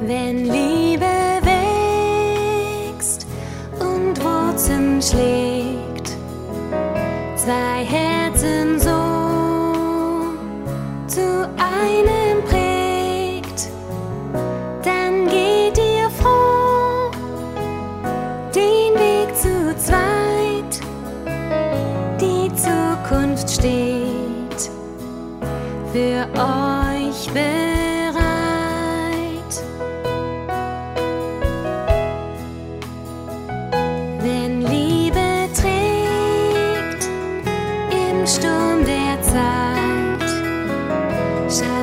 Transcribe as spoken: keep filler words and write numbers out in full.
Wenn Liebe wächst und Wurzeln schlägt, zwei Herzen so zu einem prägt, dann geht ihr froh den Weg zu zweit. Die Zukunft steht für euch bereit. Wenn Liebe trägt im Sturm der Zeit,